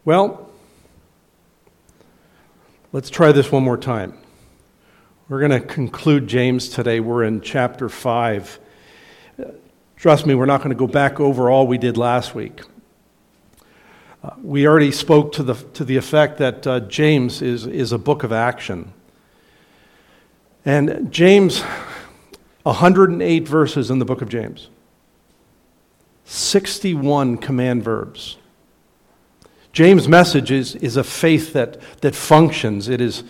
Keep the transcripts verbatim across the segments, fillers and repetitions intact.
Well, let's try this one more time. We're going to conclude James today. We're in chapter five. Trust me, we're not going to go back over all we did last week. Uh, we already spoke to the to the effect that uh, James is, is a book of action. And James, one hundred eight verses in the book of James. sixty-one command verbs. James' message is, is a faith that, that functions. It is,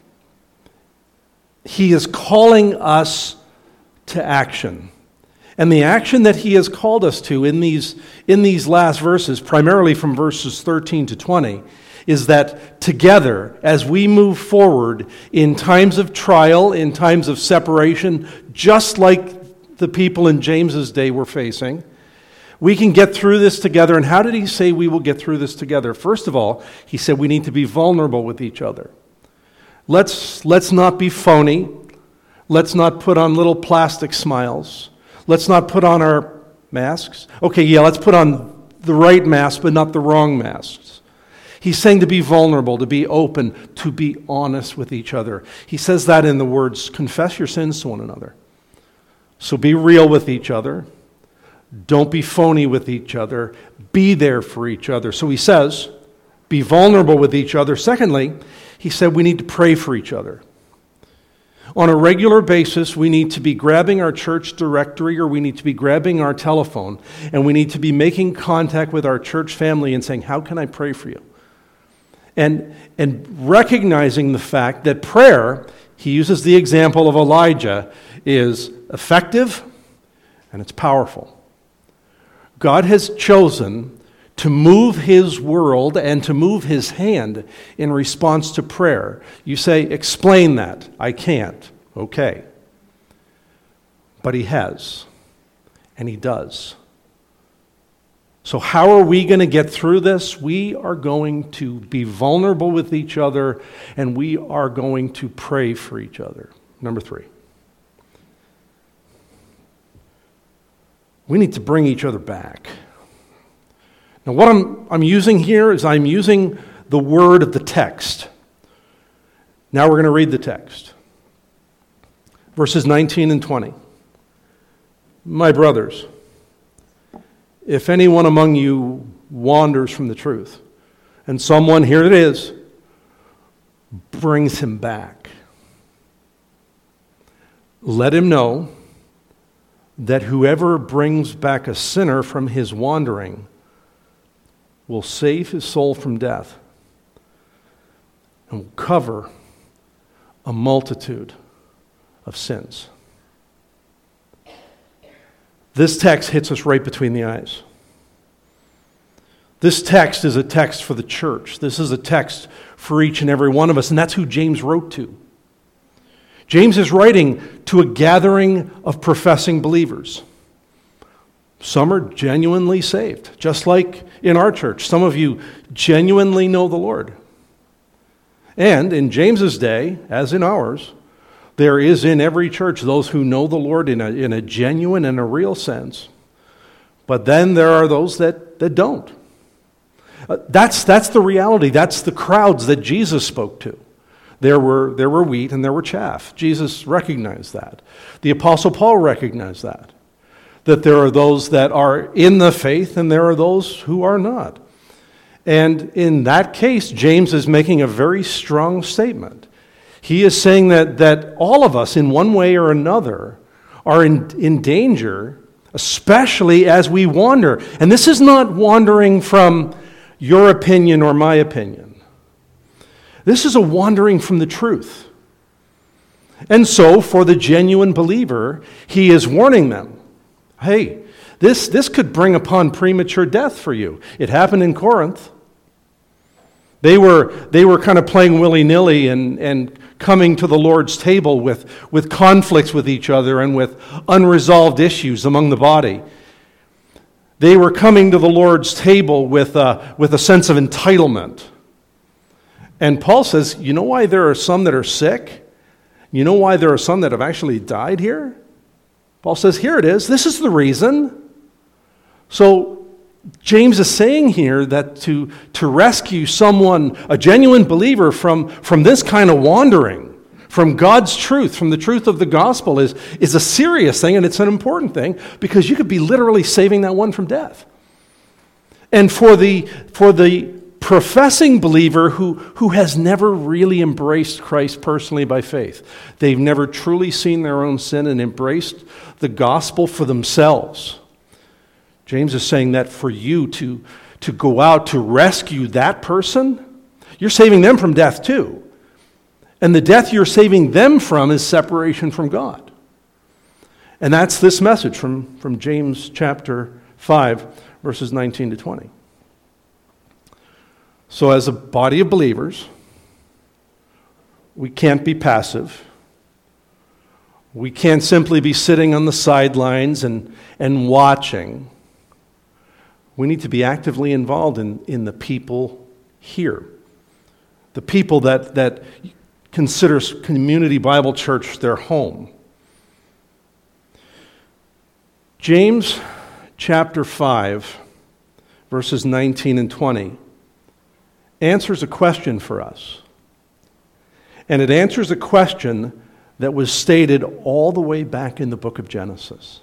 he is calling us to action. And the action that he has called us to in these, in these last verses, primarily from verses thirteen to twenty, is that together, as we move forward in times of trial, in times of separation, just like the people in James's day were facing, we can get through this together. And how did he say we will get through this together? First of all, he said we need to be vulnerable with each other. Let's, let's not be phony. Let's not put on little plastic smiles. Let's not put on our masks. Okay, yeah, let's put on the right mask, but not the wrong masks. He's saying to be vulnerable, to be open, to be honest with each other. He says that in the words, confess your sins to one another. So be real with each other. Don't be phony with each other. Be there for each other. So he says, be vulnerable with each other. Secondly, he said we need to pray for each other. On a regular basis, we need to be grabbing our church directory or we need to be grabbing our telephone and we need to be making contact with our church family and saying, how can I pray for you? And, and recognizing the fact that prayer, he uses the example of Elijah, is effective and it's powerful. God has chosen to move his world and to move his hand in response to prayer. You say, explain that. I can't. Okay. But he has. And he does. So how are we going to get through this? We are going to be vulnerable with each other and we are going to pray for each other. Number three. We need to bring each other back. Now what I'm, I'm using here is I'm using the word of the text. Now we're going to read the text. Verses nineteen and twenty. My brothers, if anyone among you wanders from the truth, and someone, here it is, brings him back, let him know that whoever brings back a sinner from his wandering will save his soul from death and will cover a multitude of sins. This text hits us right between the eyes. This text is a text for the church. This is a text for each and every one of us, and that's who James wrote to. James is writing to a gathering of professing believers. Some are genuinely saved, just like in our church. Some of you genuinely know the Lord. And in James's day, as in ours, there is in every church those who know the Lord in a, in a genuine and a real sense. But then there are those that, that don't. Uh, that's, that's the reality. That's the crowds that Jesus spoke to. There were, there were wheat and there were chaff. Jesus recognized that. The Apostle Paul recognized that. That there are those that are in the faith and there are those who are not. And in that case, James is making a very strong statement. He is saying that, that all of us, in one way or another, are in, in danger, especially as we wander. And this is not wandering from your opinion or my opinion. This is a wandering from the truth. And so, for the genuine believer, he is warning them, hey, this, this could bring upon premature death for you. It happened in Corinth. They were, they were kind of playing willy-nilly and, and coming to the Lord's table with, with conflicts with each other and with unresolved issues among the body. They were coming to the Lord's table with a, with a sense of entitlement. And Paul says, you know why there are some that are sick? You know why there are some that have actually died here? Paul says, here it is. This is the reason. So James is saying here that to, to rescue someone, a genuine believer, from, from this kind of wandering, from God's truth, from the truth of the gospel, is, is a serious thing, and it's an important thing, because you could be literally saving that one from death. And for the, for the professing believer who, who has never really embraced Christ personally by faith, they've never truly seen their own sin and embraced the gospel for themselves. James is saying that for you to, to go out to rescue that person, you're saving them from death too. And the death you're saving them from is separation from God. And that's this message from, from James chapter five, verses nineteen to twenty. So as a body of believers, we can't be passive. We can't simply be sitting on the sidelines and, and watching. We need to be actively involved in, in the people here. The people that, that considers Community Bible Church their home. James chapter five, verses nineteen and twenty, answers a question for us. And it answers a question that was stated all the way back in the book of Genesis.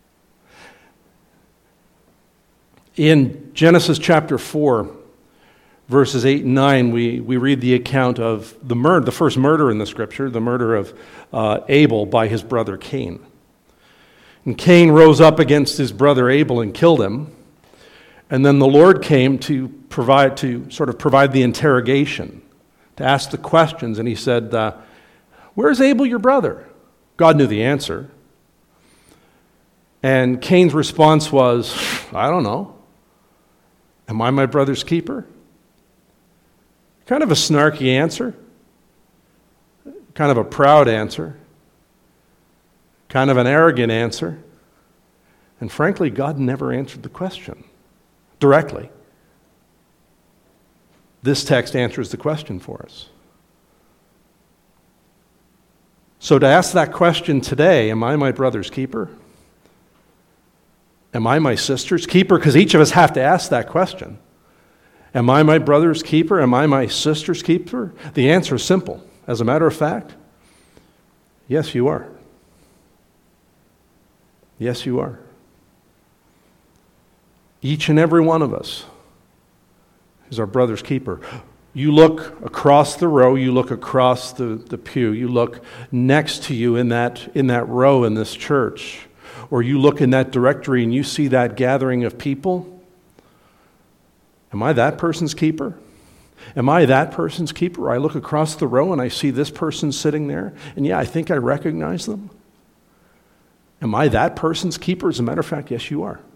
In Genesis chapter four, verses eight and nine, we, we read the account of the murder, the first murder in the scripture, the murder of uh, Abel by his brother Cain. And Cain rose up against his brother Abel and killed him. And then the Lord came to provide, to sort of provide the interrogation, to ask the questions. And he said, uh, where's Abel, your brother? God knew the answer. And Cain's response was, I don't know. Am I my brother's keeper? Kind of a snarky answer. Kind of a proud answer. Kind of an arrogant answer. And frankly, God never answered the question directly. This text answers the question for us. So to ask that question today, am I my brother's keeper? Am I my sister's keeper? Because each of us have to ask that question. Am I my brother's keeper? Am I my sister's keeper? The answer is simple. As a matter of fact, yes, you are. Yes, you are. Each and every one of us is our brother's keeper. You look across the row, you look across the, the pew, you look next to you in that, in that row in this church, or you look in that directory and you see that gathering of people. Am I that person's keeper? Am I that person's keeper? I look across the row and I see this person sitting there, and yeah, I think I recognize them. Am I that person's keeper? As a matter of fact, yes, you are.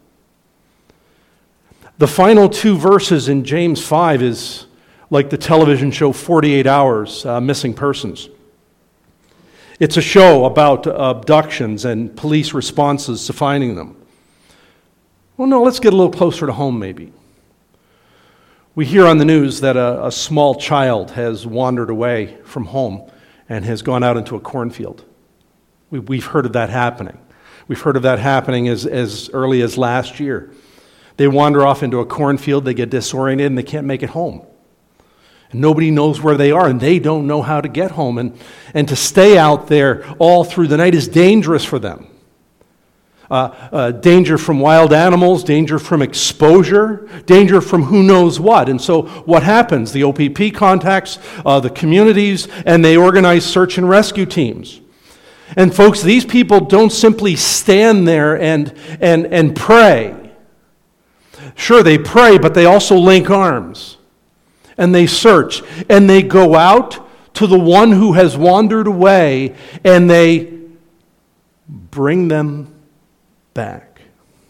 The final two verses in James five is like the television show forty-eight hours, uh, Missing Persons. It's a show about abductions and police responses to finding them. Well, no, let's get a little closer to home maybe. We hear on the news that a, a small child has wandered away from home and has gone out into a cornfield. We, we've heard of that happening. We've heard of that happening as, as early as last year. They wander off into a cornfield, they get disoriented, and they can't make it home. And nobody knows where they are, and they don't know how to get home. And, and to stay out there all through the night is dangerous for them. Uh, uh, danger from wild animals, danger from exposure, danger from who knows what. And so what happens? The O P P contacts uh, the communities, and they organize search and rescue teams. And folks, these people don't simply stand there and, and, and pray. Sure, they pray, but they also link arms. And they search. And they go out to the one who has wandered away, and they bring them back.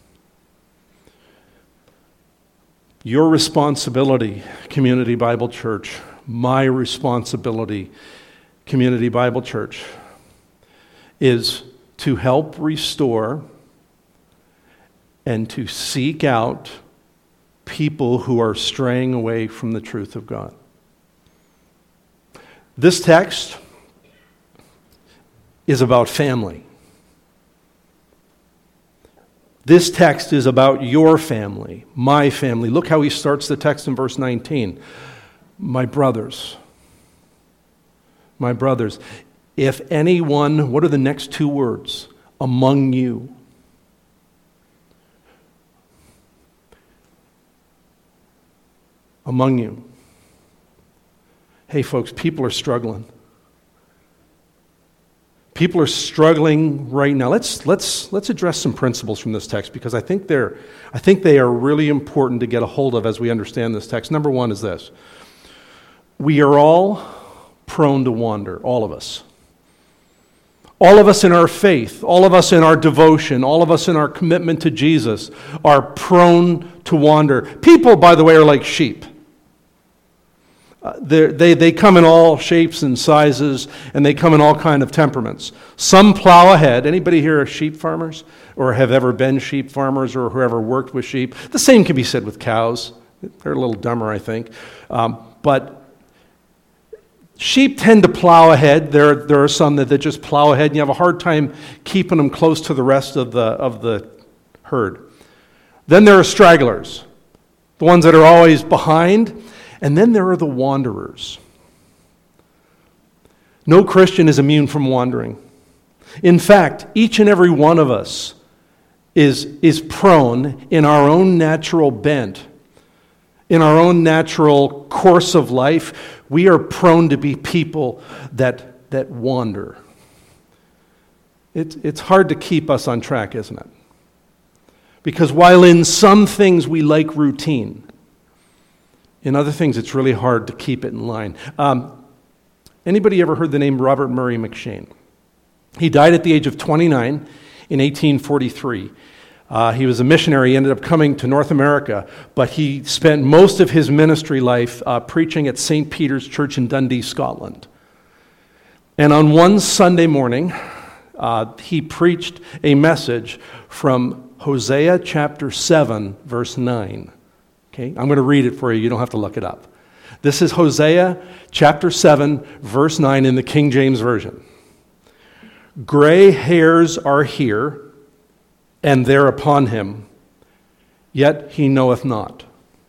Your responsibility, Community Bible Church, my responsibility, Community Bible Church, is to help restore and to seek out people who are straying away from the truth of God. This text is about family. This text is about your family, my family. Look how he starts the text in verse nineteen. My brothers, my brothers, if anyone, what are the next two words? Among you. Among you. Hey folks, people are struggling. People are struggling right now. Let's let's let's address some principles from this text because I think they're I think they are really important to get a hold of as we understand this text. Number one is this. We are all prone to wander, all of us. All of us in our faith, all of us in our devotion, all of us in our commitment to Jesus are prone to wander. People, by the way, are like sheep. Uh, they they come in all shapes and sizes, and they come in all kind of temperaments. Some plow ahead. Anybody here are sheep farmers, or have ever been sheep farmers, or whoever worked with sheep? The same can be said with cows. They're a little dumber, I think, um, but sheep tend to plow ahead. There there are some that, that just plow ahead, and you have a hard time keeping them close to the rest of the of the herd. Then there are stragglers, the ones that are always behind. And then there are the wanderers. No Christian is immune from wandering. In fact, each and every one of us is, is prone in our own natural bent, in our own natural course of life, we are prone to be people that, that wander. It, it's hard to keep us on track, isn't it? Because while in some things we like routine, in other things, it's really hard to keep it in line. Um, anybody ever heard the name Robert Murray M'Cheyne? He died at the age of twenty-nine in eighteen forty-three. Uh, he was a missionary. He ended up coming to North America, but he spent most of his ministry life uh, preaching at Saint Peter's Church in Dundee, Scotland. And on one Sunday morning, uh, he preached a message from Hosea chapter seven, verse nine. Okay, I'm going to read it for you. You don't have to look it up. This is Hosea chapter seven, verse nine in the King James Version. Gray hairs are here, and they're upon him, yet he knoweth not.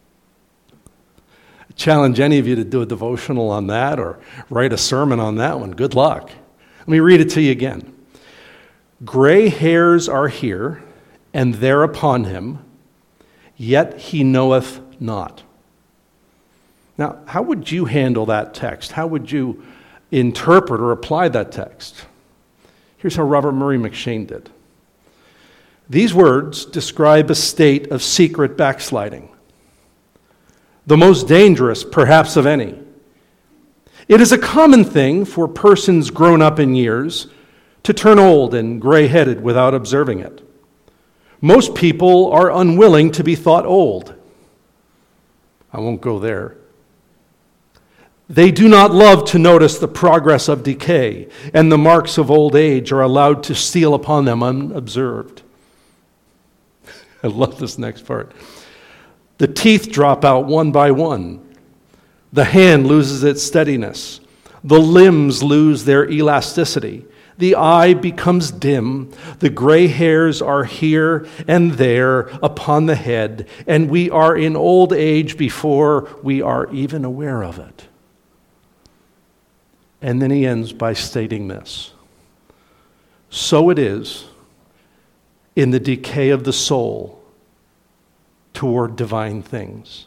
I challenge any of you to do a devotional on that or write a sermon on that one. Good luck. Let me read it to you again. Gray hairs are here, and they're upon him, yet he knoweth not. Now, how would you handle that text? How would you interpret or apply that text? Here's how Robert Murray M'Cheyne did. These words describe a state of secret backsliding, the most dangerous, perhaps, of any. It is a common thing for persons grown up in years to turn old and gray-headed without observing it. Most people are unwilling to be thought old. I won't go there. They do not love to notice the progress of decay, and the marks of old age are allowed to steal upon them unobserved. I love this next part. The teeth drop out one by one. The hand loses its steadiness. The limbs lose their elasticity. The eye becomes dim. The gray hairs are here and there upon the head, and we are in old age before we are even aware of it. And then he ends by stating this. So it is in the decay of the soul toward divine things.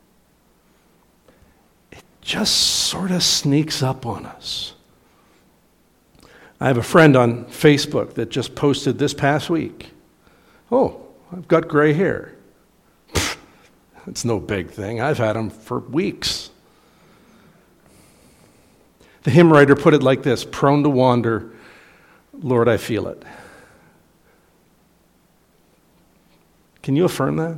It just sort of sneaks up on us. I have a friend on Facebook that just posted this past week. Oh, I've got gray hair. It's no big thing. I've had them for weeks. The hymn writer put it like this, prone to wander, Lord, I feel it. Can you affirm that?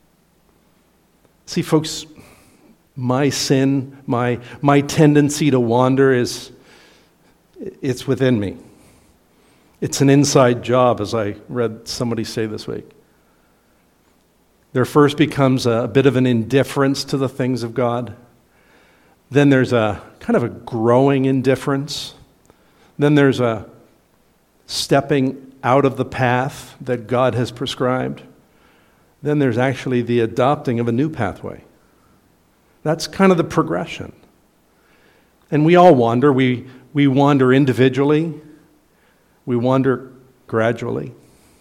See, folks, my sin, my, my tendency to wander is... it's within me. It's an inside job, as I read somebody say this week. There first becomes a bit of an indifference to the things of God. Then there's a kind of a growing indifference. Then there's a stepping out of the path that God has prescribed, then there's actually the adopting of a new pathway. That's kind of the progression. And we all wander. We, we wander individually. We wander gradually.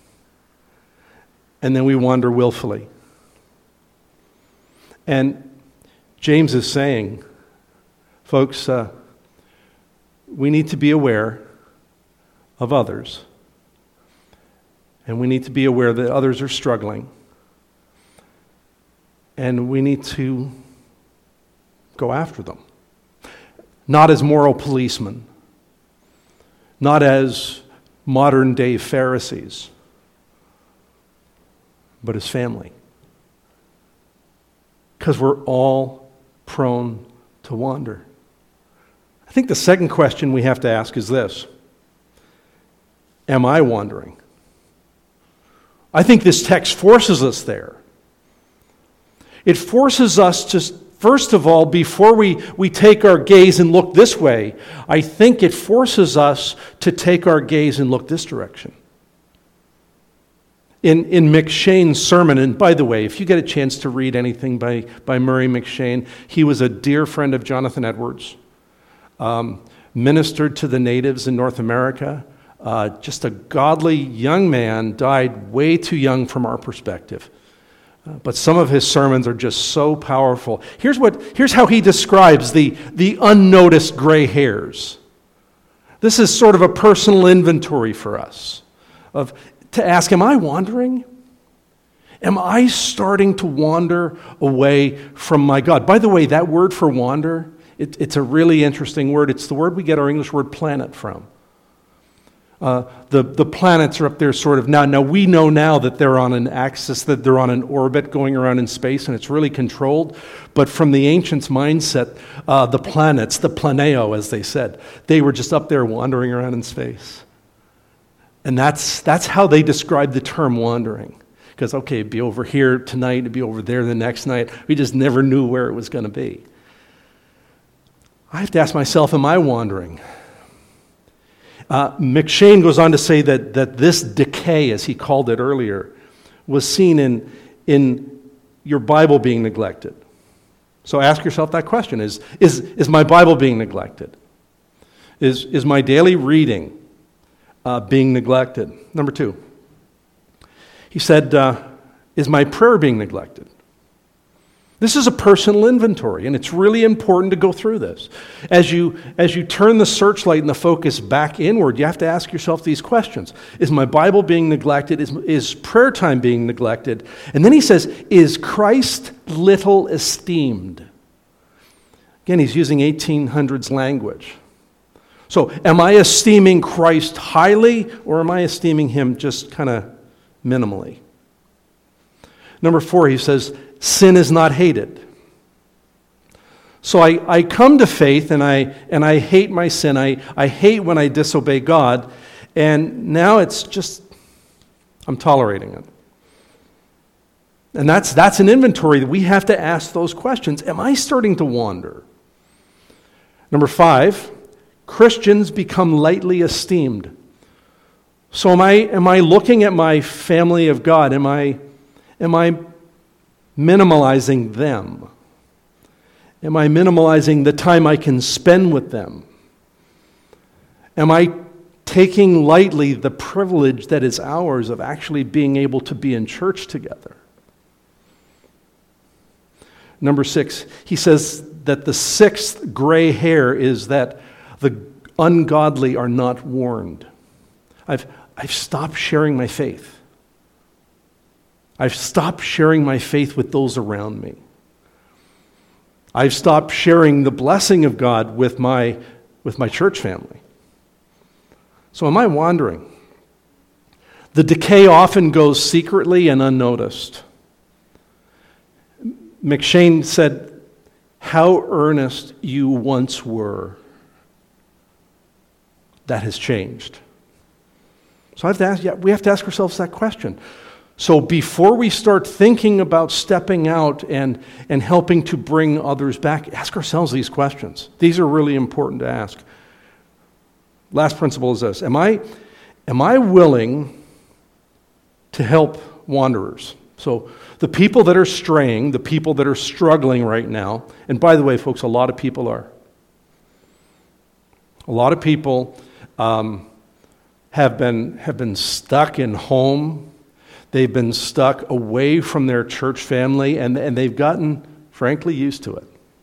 And then we wander willfully. And James is saying, folks, uh, we need to be aware of others. And we need to be aware that others are struggling. And we need to go after them. Not as moral policemen. Not as modern-day Pharisees. But as family. Because we're all prone to wander. I think the second question we have to ask is this. Am I wandering? I think this text forces us there. It forces us to, first of all, before we, we take our gaze and look this way, I think it forces us to take our gaze and look this direction. In, in McChane's sermon, and by the way, if you get a chance to read anything by, by Murray McChane, he was a dear friend of Jonathan Edwards, um, ministered to the natives in North America, uh, just a godly young man, died way too young from our perspective. Uh, but some of his sermons are just so powerful. Here's, what, here's how he describes the, the unnoticed gray hairs. This is sort of a personal inventory for us of to ask, am I wandering? Am I starting to wander away from my God? By the way, that word for wander, it, it's a really interesting word. It's the word we get our English word planet from. Uh, the, the planets are up there sort of now. Now, we know now that they're on an axis, that they're on an orbit going around in space, and it's really controlled. But from the ancients' mindset, uh, the planets, the planeo, as they said, they were just up there wandering around in space. And that's that's how they describe the term wandering. Because, okay, it'd be over here tonight, it'd be over there the next night. We just never knew where it was going to be. I have to ask myself, am I wandering? Uh, McChane goes on to say that, that this decay, as he called it earlier, was seen in, in your Bible being neglected. So ask yourself that question. Is, is, is my Bible being neglected? Is, is my daily reading Uh, being neglected? Number two, he said, uh, is my prayer being neglected? This is a personal inventory, and it's really important to go through this. As you, as you turn the searchlight and the focus back inward, you have to ask yourself these questions. Is my Bible being neglected? Is, is prayer time being neglected? And then he says, is Christ little esteemed? Again, he's using eighteen hundreds language. So, am I esteeming Christ highly, or am I esteeming him just kind of minimally? Number four, he says, sin is not hated. So I, I come to faith, and I and I hate my sin. I, I hate when I disobey God, and now it's just, I'm tolerating it. And that's that's an inventory that we have to ask those questions. Am I starting to wander? Number five, Christians become lightly esteemed. So am I am I looking at my family of God? Am I am I minimalizing them? Am I minimalizing the time I can spend with them? Am I taking lightly the privilege that is ours of actually being able to be in church together? Number six, he says that the sixth gray hair is that the ungodly are not warned. I've, I've stopped sharing my faith. I've stopped sharing my faith with those around me. I've stopped sharing the blessing of God with my, with my church family. So am I wandering? The decay often goes secretly and unnoticed. McChane said, how earnest you once were, that has changed. So I have to ask, yeah, we have to ask ourselves that question. So before we start thinking about stepping out and, and helping to bring others back, ask ourselves these questions. These are really important to ask. Last principle is this. Am I, am I willing to help wanderers. So the people that are straying, the people that are struggling right now, and by the way, folks, a lot of people are. A lot of people um, have been have been stuck in home. They've been stuck away from their church family, and, and they've gotten, frankly, used to it.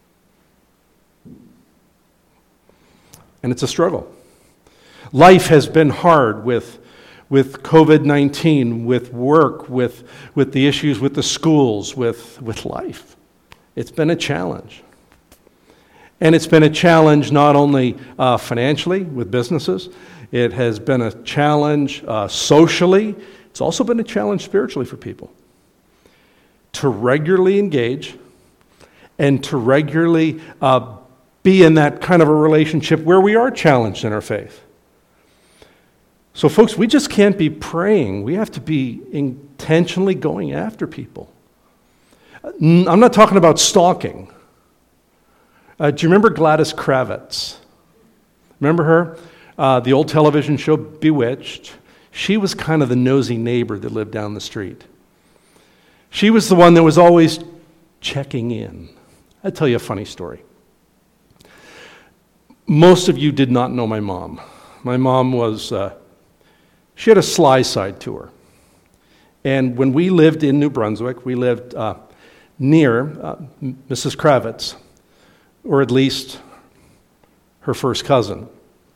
And it's a struggle. Life has been hard with, with covid nineteen, with work, with, with the issues with the schools, with, with life. It's been a challenge. And it's been a challenge not only uh, financially with businesses, it has been a challenge uh, socially. It's also been a challenge spiritually for people to regularly engage and to regularly uh, be in that kind of a relationship where we are challenged in our faith. So, folks, we just can't be praying. We have to be intentionally going after people. I'm not talking about stalking. Uh, do you remember Gladys Kravitz? Remember her? Uh, the old television show Bewitched. She was kind of the nosy neighbor that lived down the street. She was the one that was always checking in. I'll tell you a funny story. Most of you did not know my mom. My mom was, uh, she had a sly side to her. And when we lived in New Brunswick, we lived uh, near uh, Missus Kravitz, or at least her first cousin.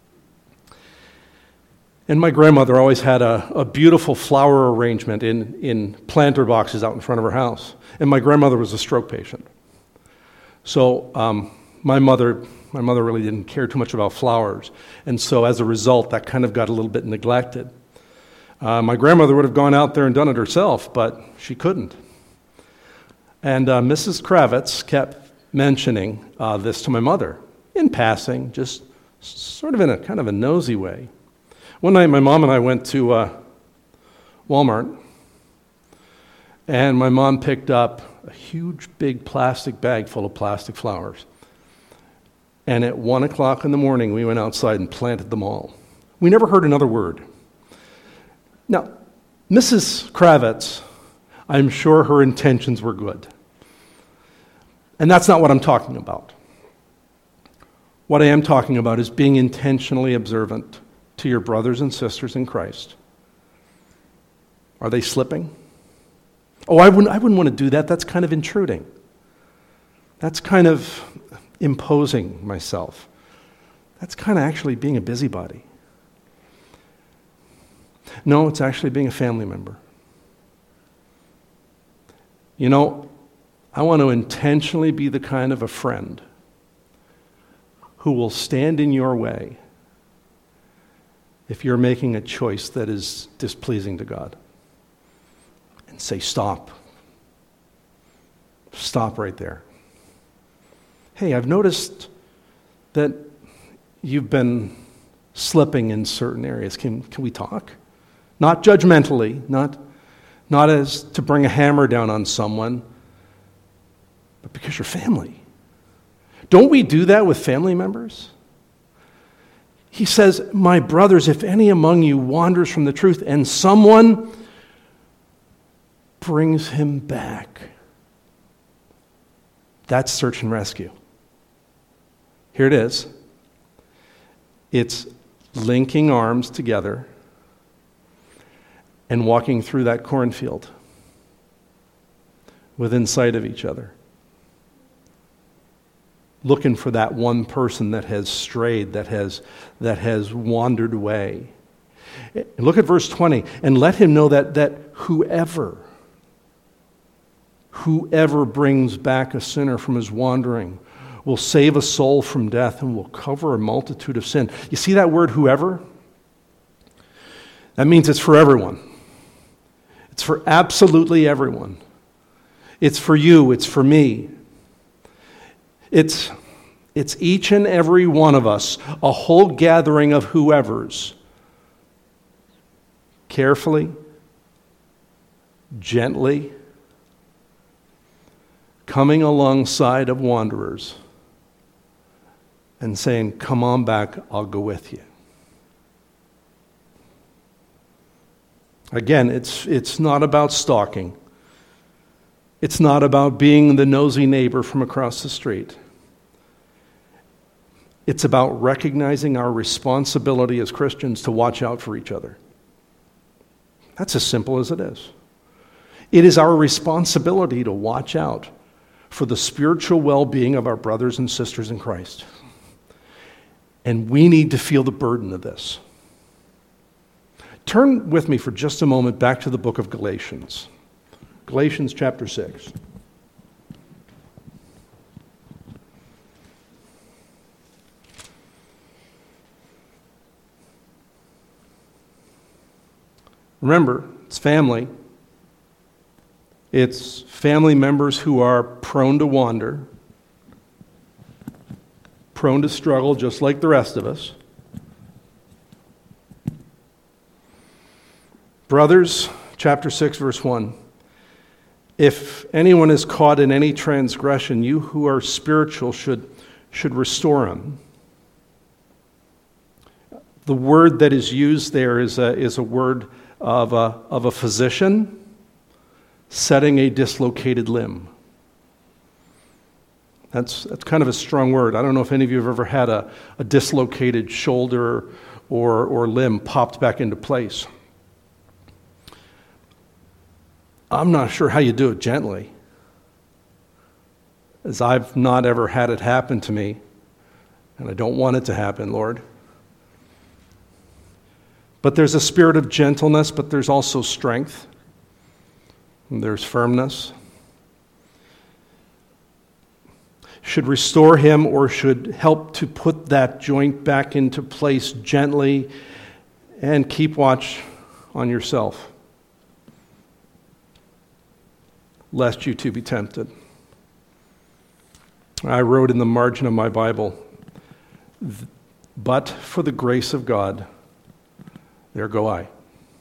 And my grandmother always had a, a beautiful flower arrangement in, in planter boxes out in front of her house. And my grandmother was a stroke patient. So um, my mother my mother really didn't care too much about flowers. And so as a result, that kind of got a little bit neglected. Uh, my grandmother would have gone out there and done it herself, but she couldn't. And uh, Missus Kravitz kept mentioning uh, this to my mother in passing, just sort of in a kind of a nosy way. One night, my mom and I went to uh, Walmart, and my mom picked up a huge, big plastic bag full of plastic flowers. And at one o'clock in the morning, we went outside and planted them all. We never heard another word. Now, Missus Kravitz, I'm sure her intentions were good. And that's not what I'm talking about. What I am talking about is being intentionally observant to your brothers and sisters in Christ. Are they slipping? Oh, I wouldn't, I wouldn't want to do that. That's kind of intruding. That's kind of imposing myself. That's kind of actually being a busybody. No, it's actually being a family member. You know, I want to intentionally be the kind of a friend who will stand in your way if you're making a choice that is displeasing to God. And say, stop. Stop right there. Hey, I've noticed that you've been slipping in certain areas. Can, can we talk? Not judgmentally, not, not as to bring a hammer down on someone, but because you're family. Don't we do that with family members? He says, my brothers, if any among you wanders from the truth and someone brings him back, that's search and rescue. Here it is. It's linking arms together and walking through that cornfield within sight of each other, looking for that one person that has strayed, that has, that has wandered away. And look at verse twenty, and let him know that, that whoever, whoever brings back a sinner from his wandering will save a soul from death and will cover a multitude of sin. You see that word, whoever? That means it's for everyone. It's for absolutely everyone. It's for you, it's for me. It's, it's each and every one of us, a whole gathering of whoever's. Carefully, gently, coming alongside of wanderers and saying, come on back, I'll go with you. Again, it's, it's not about stalking. It's not about being the nosy neighbor from across the street. It's about recognizing our responsibility as Christians to watch out for each other. That's as simple as it is. It is our responsibility to watch out for the spiritual well-being of our brothers and sisters in Christ. And we need to feel the burden of this. Turn with me for just a moment back to the book of Galatians. Galatians chapter six. Remember, it's family. It's family members who are prone to wander, prone to struggle just like the rest of us. Brothers, chapter six, verse one. If anyone is caught in any transgression, you who are spiritual should, should restore him. The word that is used there is a, is a word of a, of a physician setting a dislocated limb. That's, that's kind of a strong word. I don't know if any of you have ever had a, a dislocated shoulder or, or limb popped back into place. I'm not sure how you do it gently, as I've not ever had it happen to me, and I don't want it to happen, Lord. But there's a spirit of gentleness, but there's also strength. And there's firmness. Should restore him or should help to put that joint back into place gently, and keep watch on yourself, lest you too be tempted. I wrote in the margin of my Bible, but for the grace of God, there go I.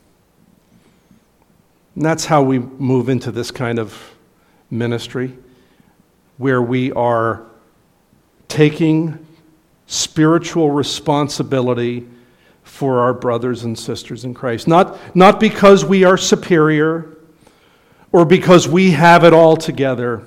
And that's how we move into this kind of ministry, where we are taking spiritual responsibility for our brothers and sisters in Christ. Not, not because we are superior or because we have it all together.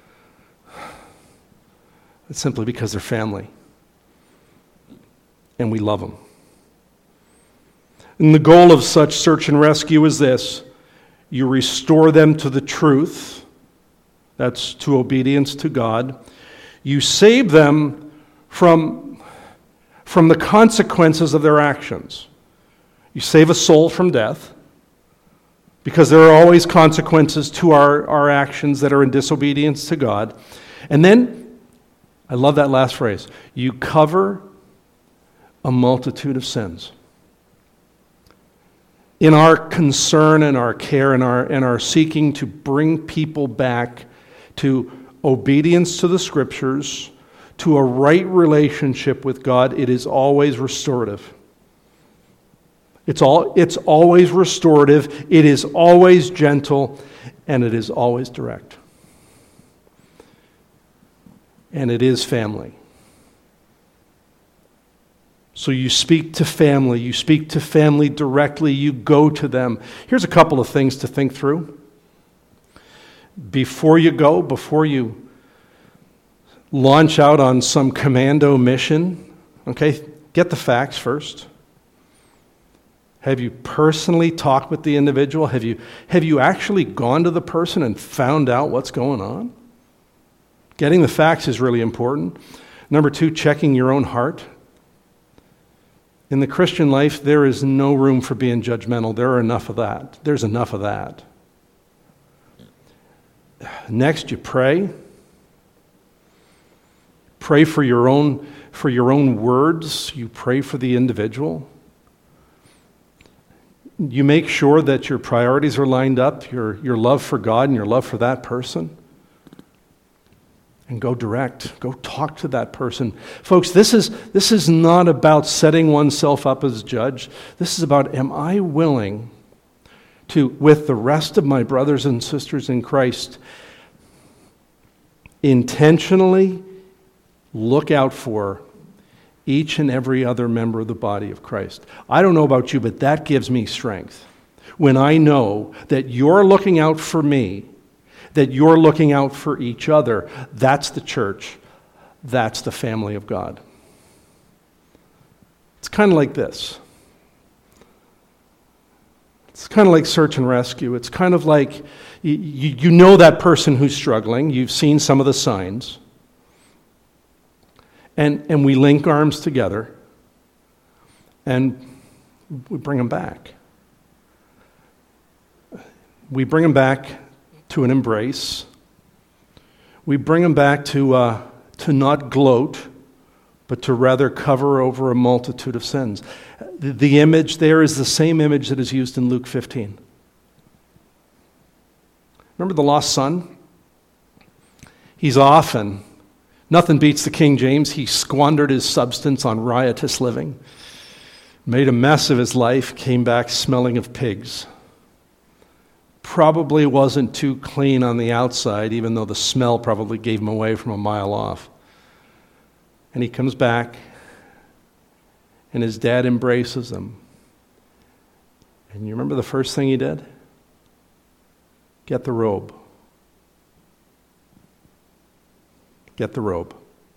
It's simply because they're family and we love them. And the goal of such search and rescue is this: you restore them to the truth, that's to obedience to God. You save them from, from the consequences of their actions. You save a soul from death, because there are always consequences to our, our actions that are in disobedience to God. And then, I love that last phrase, you cover a multitude of sins. In our concern and our care and our, and our seeking to bring people back to obedience to the Scriptures, to a right relationship with God, it is always restorative. It's all, it's always restorative, it is always gentle, and it is always direct. And it is family. So you speak to family, you speak to family directly, you go to them. Here's a couple of things to think through. Before you go, before you launch out on some commando mission, okay, get the facts first. Have you personally talked with the individual? Have you, have you actually gone to the person and found out what's going on? Getting the facts is really important. Number two, checking your own heart. In the Christian life, there is no room for being judgmental. There are enough of that. There's enough of that. Next, you pray. Pray for your own, for your own words. You pray for the individual. You make sure that your priorities are lined up, your, your love for God and your love for that person. And go direct. Go talk to that person. Folks, this is, this is not about setting oneself up as judge. This is about, am I willing to, with the rest of my brothers and sisters in Christ, intentionally look out for each and every other member of the body of Christ? I don't know about you, but that gives me strength. when I know that you're looking out for me, that you're looking out for each other. That's the church. That's the family of God. It's kind of like this. It's kind of like search and rescue. It's kind of like you, you know that person who's struggling. You've seen some of the signs. And, and we link arms together and we bring them back. We bring them back to an embrace. We bring them back to, uh, to not gloat, but to rather cover over a multitude of sins. The, the image there is the same image that is used in Luke fifteen. Remember the lost son? He's off, and nothing beats the King James. He squandered his substance on riotous living, made a mess of his life, came back smelling of pigs. Probably wasn't too clean on the outside, even though the smell probably gave him away from a mile off. And he comes back, and his dad embraces him. And you remember the first thing he did? Get the robe. Get the robe.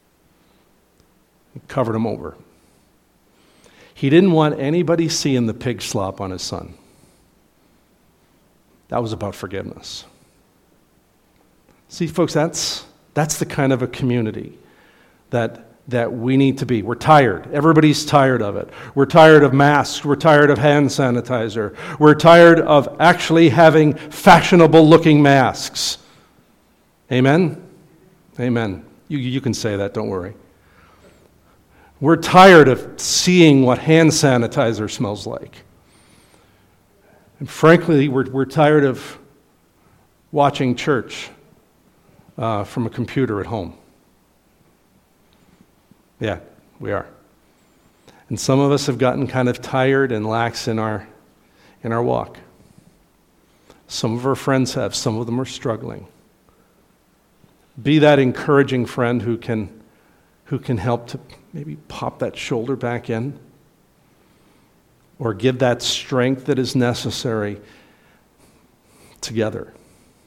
He covered him over. He didn't want anybody seeing the pig slop on his son. That was about forgiveness. See, folks, that's that's the kind of a community that that we need to be. We're tired. Everybody's tired of it. We're tired of masks. We're tired of hand sanitizer. We're tired of actually having fashionable-looking masks. Amen? Amen. You, you can say that, don't worry. We're tired of seeing what hand sanitizer smells like. And frankly, we're, we're tired of watching church uh, from a computer at home. Yeah, we are. And some of us have gotten kind of tired and lax in our in our walk. Some of our friends have. Some of them are struggling. Be that encouraging friend who can who can help to maybe pop that shoulder back in, or give that strength that is necessary together.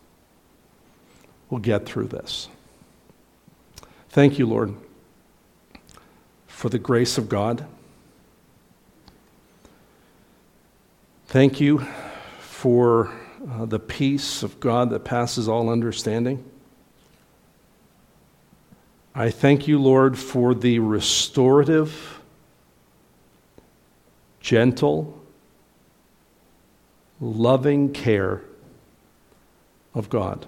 We'll get through this. Thank you, Lord, for the grace of God. Thank you for uh, the peace of God that passes all understanding. I thank you, Lord, for the restorative, gentle, loving care of God.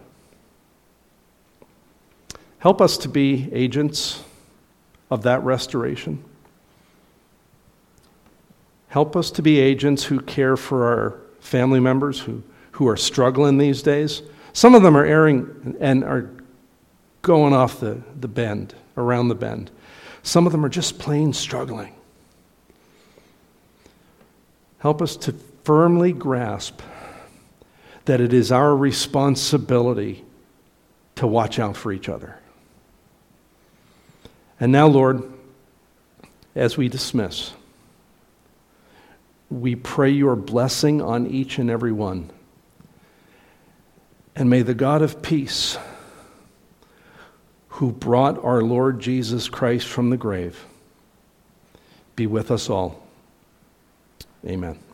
Help us to be agents of that restoration. Help us to be agents who care for our family members who, who are struggling these days. Some of them are erring and are going off the, the bend, around the bend. Some of them are just plain struggling. Help us to firmly grasp that it is our responsibility to watch out for each other. And now, Lord, as we dismiss, we pray your blessing on each and every one. And may the God of peace, who brought our Lord Jesus Christ from the grave, be with us all. Amen.